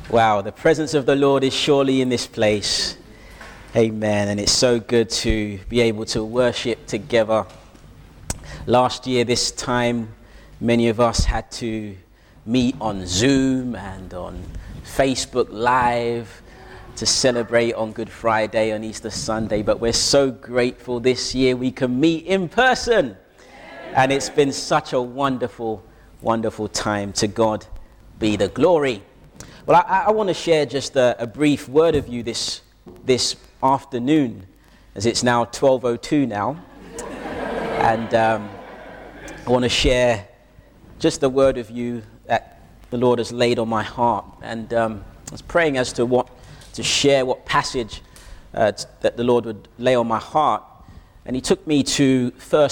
Wow, the presence of the Lord is surely in this place. Amen. And it's so good to be able to worship together. Last year, this time, many of us had to meet on Zoom and on Facebook Live to celebrate on Good Friday, on Easter Sunday. But we're so grateful this year we can meet in person. And it's been such a wonderful, wonderful time. To God be the glory. Well, I want to share just a brief word of you this afternoon, as it's now 12:02 now. And I want to share just a word of you that the Lord has laid on my heart. And I was praying as to what to share, what passage that the Lord would lay on my heart. And he took me to 1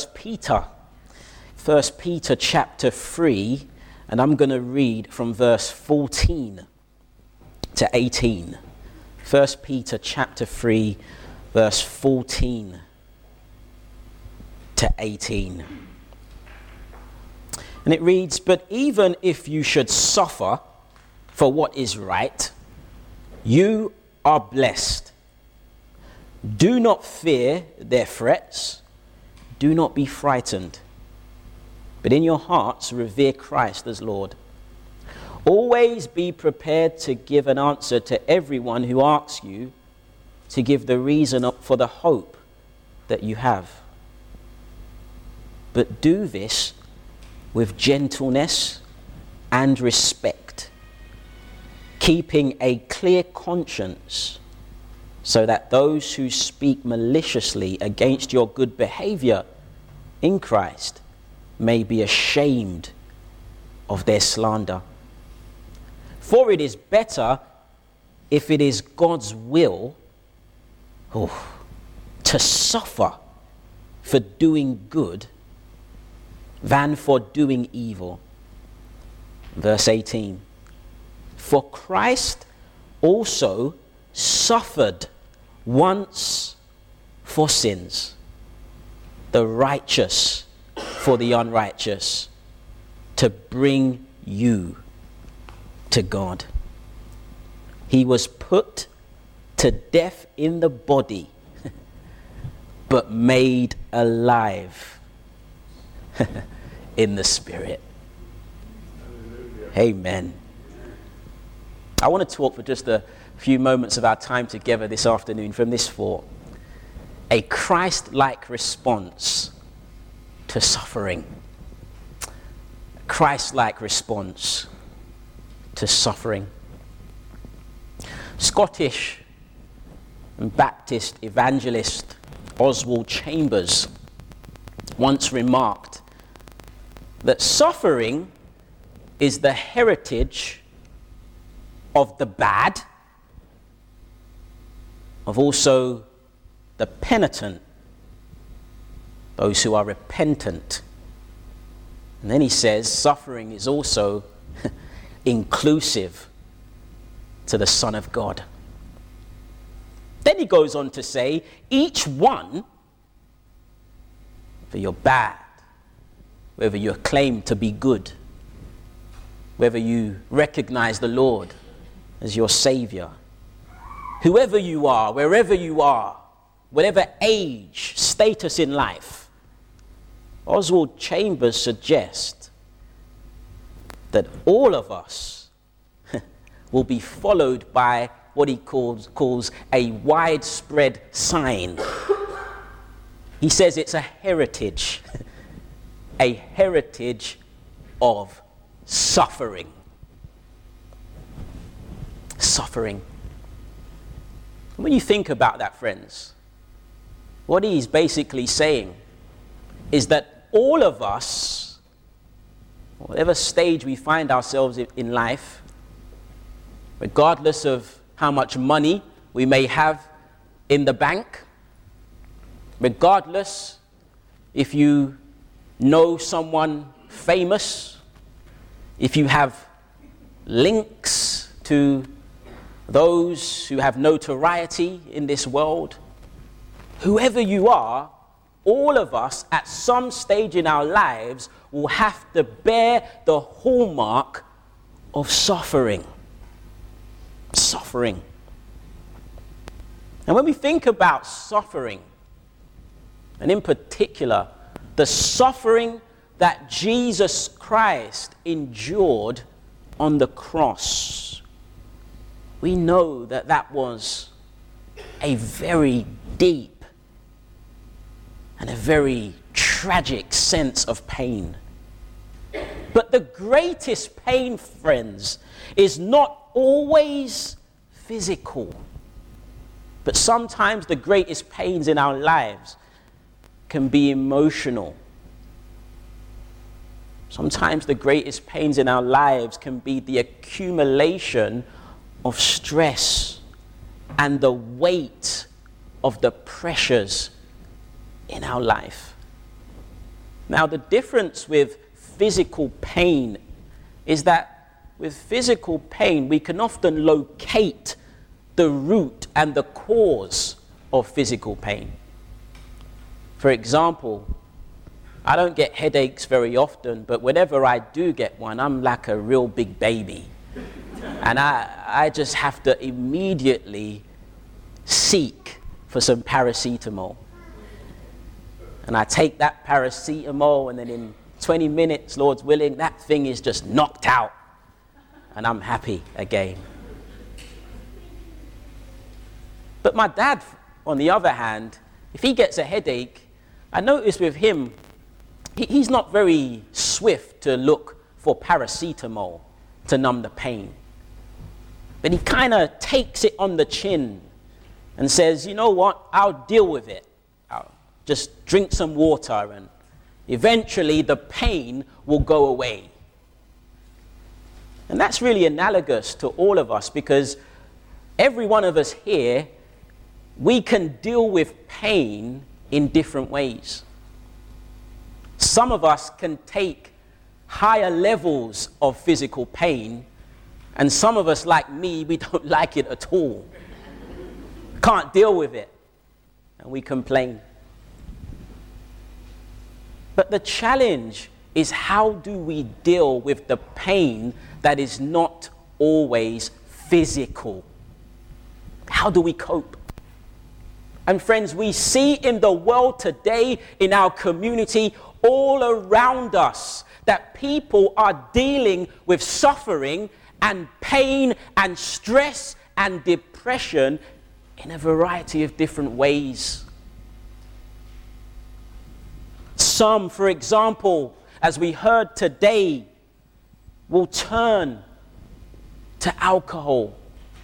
Peter chapter 3, and I'm going to read from verse 14 to 18. 1 Peter chapter 3, verse 14 to 18. And it reads, "But even if you should suffer for what is right, you are blessed. Do not fear their threats. Do not be frightened. But in your hearts revere Christ as Lord. Always be prepared to give an answer to everyone who asks you to give the reason for the hope that you have. But do this with gentleness and respect, keeping a clear conscience, so that those who speak maliciously against your good behavior in Christ may be ashamed of their slander. For it is better, if it is God's will, to suffer for doing good than for doing evil." Verse 18. "For Christ also suffered once for sins, the righteous for the unrighteous, to bring you to God. He was put to death in the body, but made alive in the spirit." Amen. I want to talk for just a few moments of our time together this afternoon from this thought: a Christ-like response to suffering. A Christ-like response to suffering. Scottish and Baptist evangelist Oswald Chambers once remarked that suffering is the heritage of the bad, of also the penitent, those who are repentant. And then he says suffering is also inclusive to the Son of God. Then he goes on to say, each one, whether you're bad, whether you claim to be good, whether you recognize the Lord as your Savior, whoever you are, wherever you are, whatever age, status in life, Oswald Chambers suggests that all of us will be followed by what he calls a widespread sign. He says it's a heritage of suffering. Suffering. When you think about that, friends, what he's basically saying is that all of us, whatever stage we find ourselves in life, regardless of how much money we may have in the bank, regardless if you know someone famous, if you have links to those who have notoriety in this world, whoever you are, all of us at some stage in our lives will have to bear the hallmark of suffering. Suffering. And when we think about suffering, and in particular, the suffering that Jesus Christ endured on the cross, we know that that was a very deep and a very tragic sense of pain. But the greatest pain, friends, is not always physical. But sometimes the greatest pains in our lives can be emotional. Sometimes the greatest pains in our lives can be the accumulation of stress and the weight of the pressures in our life. Now, the difference with physical pain is that with physical pain, we can often locate the root and the cause of physical pain. For example, I don't get headaches very often, but whenever I do get one, I'm like a real big baby. And I just have to immediately seek for some paracetamol. And I take that paracetamol, and then in 20 minutes, Lord's willing, that thing is just knocked out. And I'm happy again. But my dad, on the other hand, if he gets a headache, I notice with him, he's not very swift to look for paracetamol to numb the pain. But he kind of takes it on the chin and says, you know what, I'll deal with it. I'll just drink some water and eventually the pain will go away. And that's really analogous to all of us, because every one of us here, we can deal with pain in different ways. Some of us can take higher levels of physical pain, and some of us, like me, we don't like it at all. Can't deal with it, and we complain. But the challenge is, how do we deal with the pain that is not always physical? How do we cope? And friends, we see in the world today, in our community, all around us, that people are dealing with suffering and pain and stress and depression in a variety of different ways. Some, for example, as we heard today, will turn to alcohol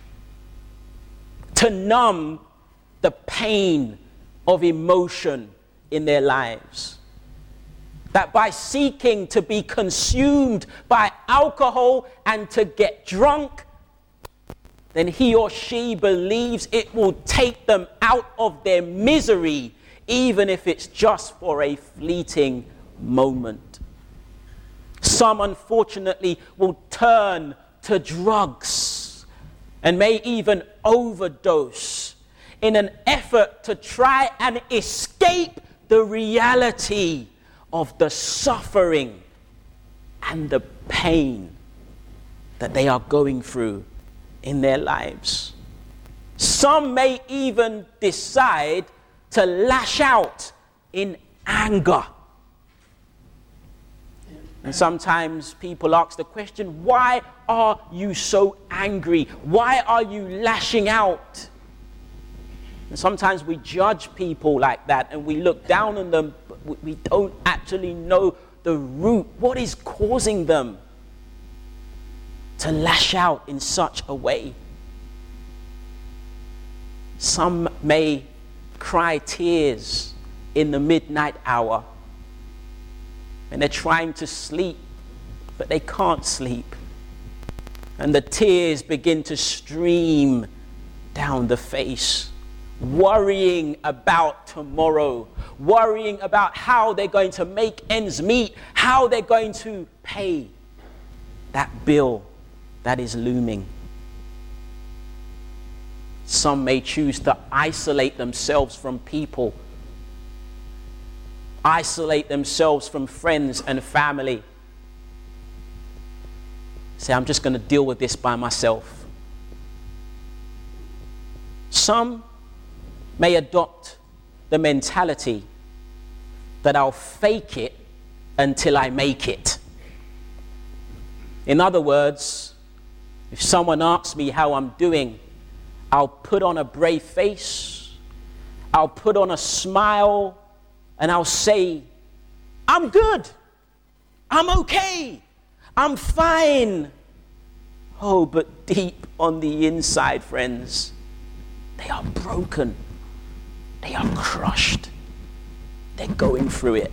to numb the pain of emotion in their lives. That by seeking to be consumed by alcohol and to get drunk, then he or she believes it will take them out of their misery, even if it's just for a fleeting moment. Some, unfortunately, will turn to drugs and may even overdose in an effort to try and escape the reality of the suffering and the pain that they are going through in their lives. Some may even decide to lash out in anger. And sometimes people ask the question, why are you so angry? Why are you lashing out? And sometimes we judge people like that and we look down on them, but we don't actually know the root. What is causing them to lash out in such a way? Some may cry tears in the midnight hour and they're trying to sleep, but they can't sleep. And the tears begin to stream down the face, worrying about tomorrow, worrying about how they're going to make ends meet, how they're going to pay that bill that is looming. Some may choose to isolate themselves from people, isolate themselves from friends and family. Say, I'm just going to deal with this by myself. Some may adopt the mentality that I'll fake it until I make it. In other words, if someone asks me how I'm doing, I'll put on a brave face, I'll put on a smile, and I'll say, I'm good, I'm okay, I'm fine. Oh, but deep on the inside, friends, they are broken, they are crushed, they're going through it.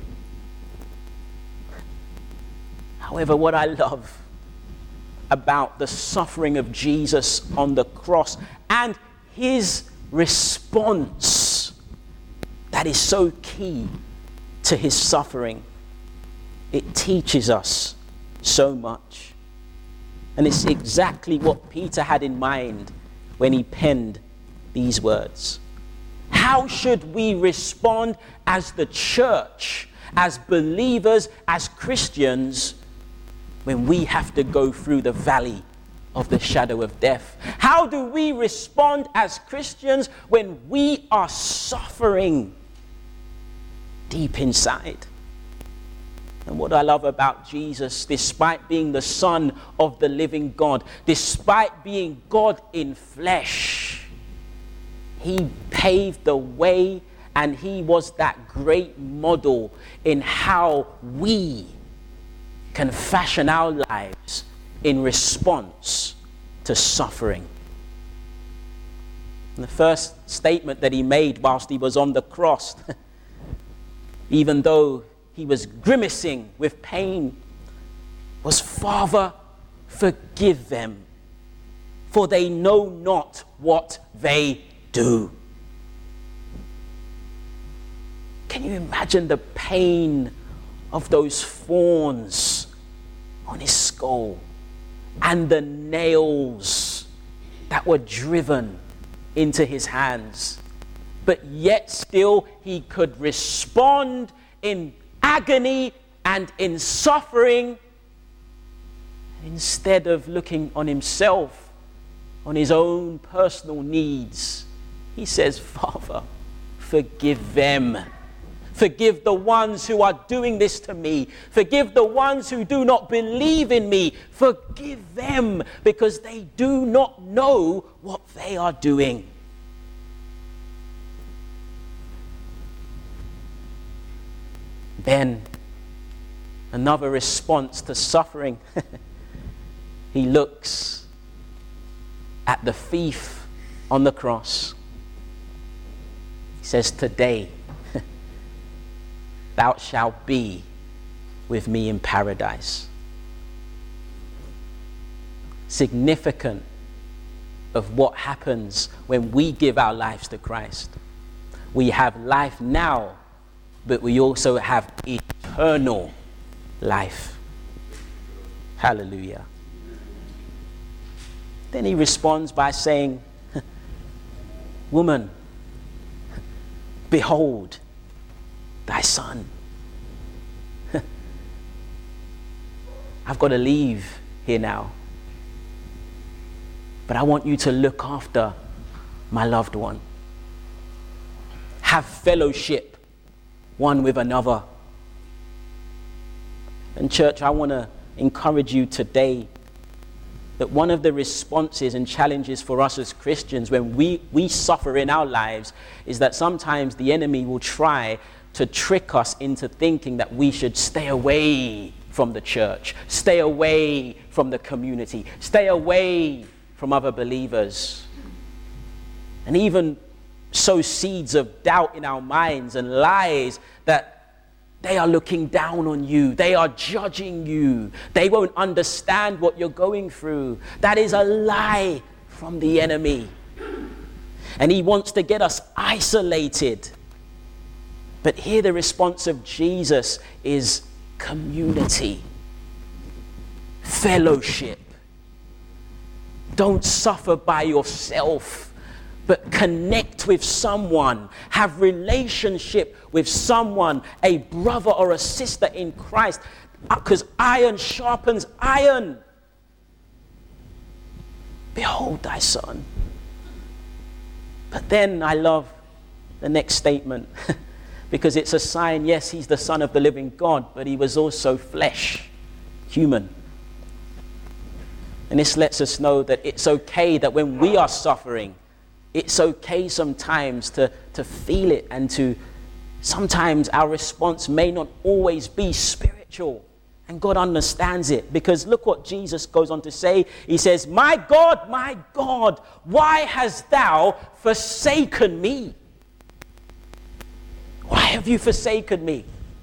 However, what I love about the suffering of Jesus on the cross and his response that is so key to his suffering, it teaches us so much. And it's exactly what Peter had in mind when he penned these words. How should we respond as the church, as believers, as Christians, when we have to go through the valley of the shadow of death? How do we respond as Christians when we are suffering deep inside? And what I love about Jesus, despite being the Son of the living God, despite being God in flesh, he paved the way, and he was that great model in how we can fashion our lives in response to suffering. And the first statement that he made whilst he was on the cross, even though he was grimacing with pain, was, Father, forgive them, for they know not what they do. Can you imagine the pain of those thorns on his skull and the nails that were driven into his hands? But yet still he could respond in agony and in suffering, instead of looking on himself, on his own personal needs. He says, Father, forgive them. Forgive the ones who are doing this to me. Forgive the ones who do not believe in me. Forgive them, because they do not know what they are doing. Then, another response to suffering. He looks at the thief on the cross. He says, today, thou shalt be with me in paradise. Significant of what happens when we give our lives to Christ. We have life now, but we also have eternal life. Hallelujah. Then he responds by saying, woman, behold thy son. I've got to leave here now, but I want you to look after my loved one. Have fellowship one with another. And church, I want to encourage you today that one of the responses and challenges for us as Christians when we suffer in our lives is that sometimes the enemy will try to trick us into thinking that we should stay away from the church, stay away from the community, stay away from other believers, and even sow seeds of doubt in our minds and lies that they are looking down on you, they are judging you, they won't understand what you're going through. That is a lie from the enemy. And he wants to get us isolated. But here the response of Jesus is community, fellowship. Don't suffer by yourself, but connect with someone, have relationship with someone, a brother or a sister in Christ, because iron sharpens iron. Behold thy son. But then I love the next statement because it's a sign, yes, he's the Son of the living God, but he was also flesh, human. And this lets us know that it's okay that when we are suffering, it's okay sometimes to feel it, and to sometimes our response may not always be spiritual. And God understands it, because look what Jesus goes on to say. He says, my God, why hast thou forsaken me? Why have you forsaken me?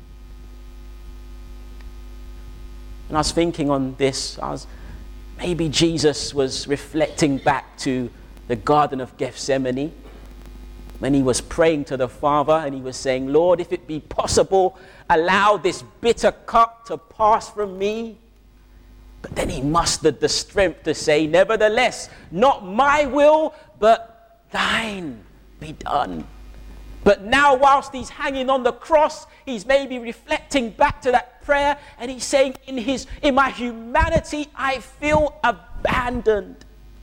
And I was thinking on this, maybe Jesus was reflecting back to the Garden of Gethsemane, when he was praying to the Father and he was saying, Lord, if it be possible, allow this bitter cup to pass from me. But then he mustered the strength to say, nevertheless, not my will, but thine be done. But now, whilst he's hanging on the cross, he's maybe reflecting back to that prayer, and he's saying, in my humanity, I feel abandoned.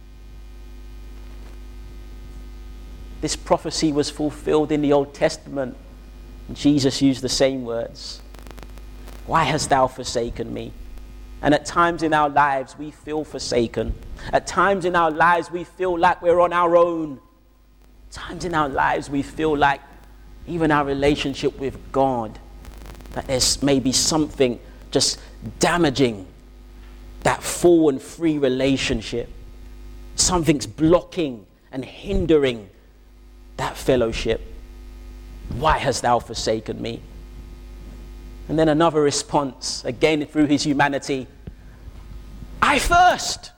This prophecy was fulfilled in the Old Testament. Jesus used the same words. Why hast thou forsaken me? And at times in our lives, we feel forsaken. At times in our lives, we feel like we're on our own. At times in our lives, we feel like even our relationship with God, that there's maybe something just damaging that full and free relationship. Something's blocking and hindering that fellowship. Why hast thou forsaken me? And then another response, again through his humanity. I thirst.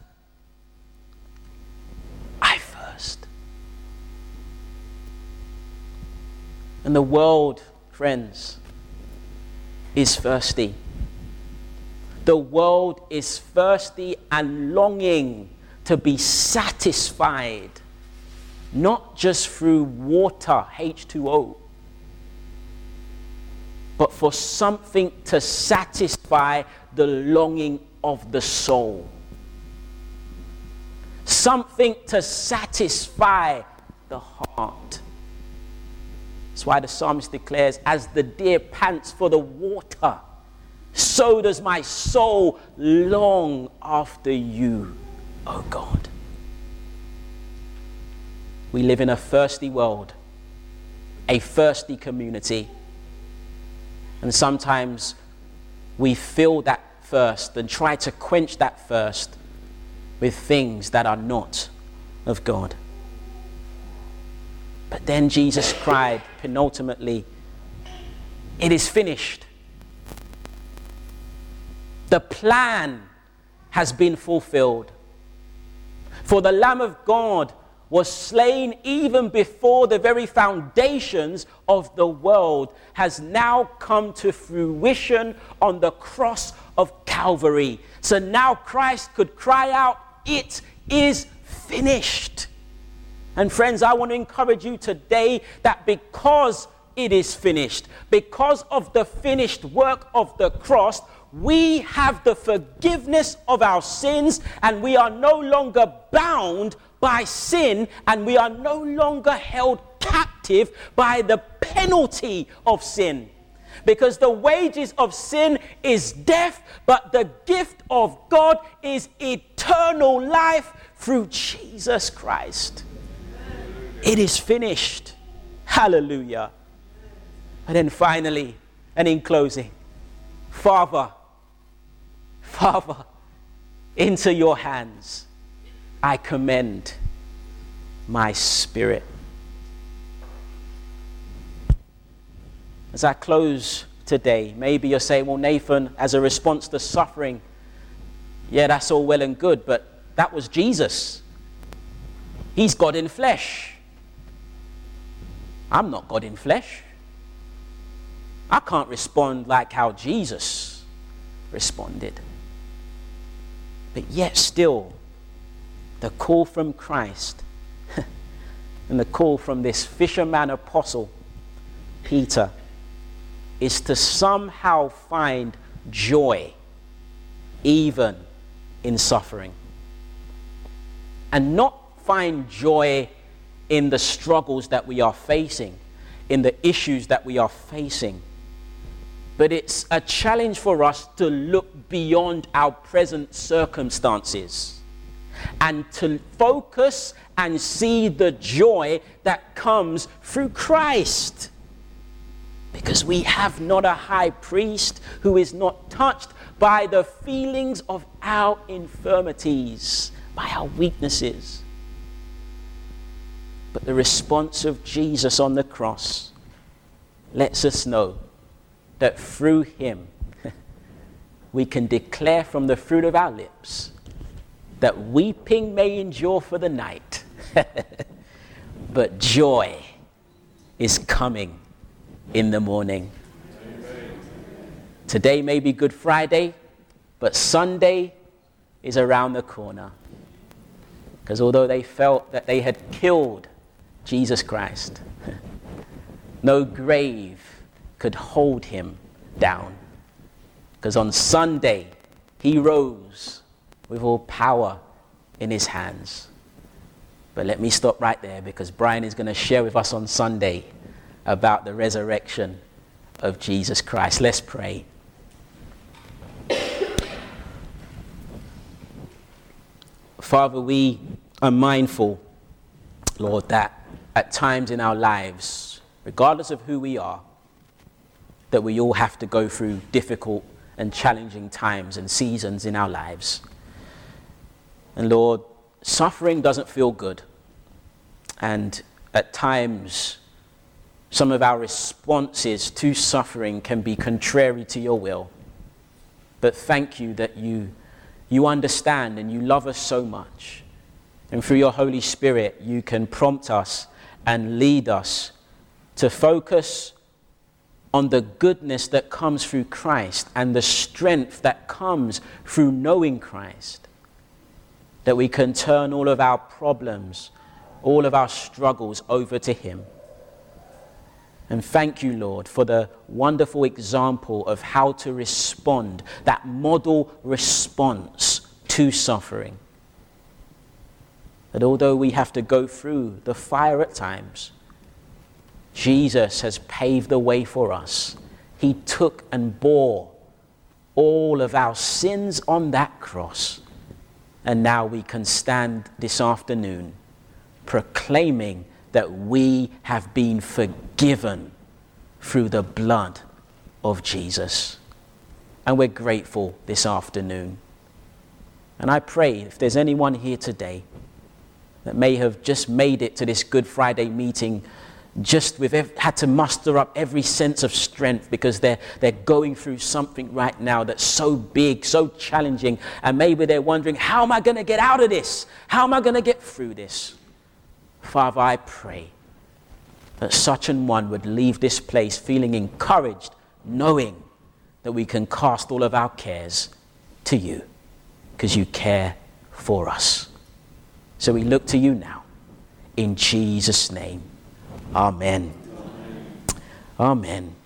I thirst. And the world, friends, is thirsty. The world is thirsty and longing to be satisfied, not just through water, H2O, but for something to satisfy the longing of the soul. Something to satisfy the heart. That's why the psalmist declares, as the deer pants for the water, so does my soul long after you, O God. We live in a thirsty world, a thirsty community. And sometimes we feel that thirst and try to quench that thirst with things that are not of God. But then Jesus cried penultimately, it is finished. The plan has been fulfilled. For the Lamb of God was slain even before the very foundations of the world, has now come to fruition on the cross of Calvary. So now Christ could cry out, it is finished. And friends, I want to encourage you today that because it is finished, because of the finished work of the cross, we have the forgiveness of our sins, and we are no longer bound by sin, and we are no longer held captive by the penalty of sin. Because the wages of sin is death, but the gift of God is eternal life through Jesus Christ. It is finished. Hallelujah. And then finally, and in closing, Father, into your hands I commend my spirit. As I close today, maybe you're saying, well, Nathan, as a response to suffering, yeah, that's all well and good, but that was Jesus. He's God in flesh. I'm not God in flesh. I can't respond like how Jesus responded. But yet still, the call from Christ and the call from this fisherman apostle, Peter, is to somehow find joy even in suffering. And not find joy in the struggles that we are facing, in the issues that we are facing. But it's a challenge for us to look beyond our present circumstances and to focus and see the joy that comes through Christ. Because we have not a high priest who is not touched by the feelings of our infirmities, by our weaknesses. But the response of Jesus on the cross lets us know that through him we can declare from the fruit of our lips that weeping may endure for the night, but joy is coming in the morning. Today may be Good Friday, but Sunday is around the corner. Because although they felt that they had killed Jesus Christ, no grave could hold him down. Because on Sunday, he rose with all power in his hands. But let me stop right there, because Brian is going to share with us on Sunday about the resurrection of Jesus Christ. Let's pray. Father, we are mindful, Lord, that at times in our lives, regardless of who we are, that we all have to go through difficult and challenging times and seasons in our lives. And Lord, suffering doesn't feel good. And at times, some of our responses to suffering can be contrary to your will. But thank you that you understand and you love us so much. And through your Holy Spirit, you can prompt us and lead us to focus on the goodness that comes through Christ and the strength that comes through knowing Christ. That we can turn all of our problems, all of our struggles over to him. And thank you, Lord, for the wonderful example of how to respond, that model response to suffering. That although we have to go through the fire at times, Jesus has paved the way for us. He took and bore all of our sins on that cross. And now we can stand this afternoon proclaiming that we have been forgiven through the blood of Jesus. And we're grateful this afternoon. And I pray if there's anyone here today that may have just made it to this Good Friday meeting just had to muster up every sense of strength because they're going through something right now that's so big, so challenging, and maybe they're wondering, how am I going to get out of this? How am I going to get through this? Father, I pray that such an one would leave this place feeling encouraged, knowing that we can cast all of our cares to you because you care for us. So we look to you now. In Jesus' name, amen. Amen.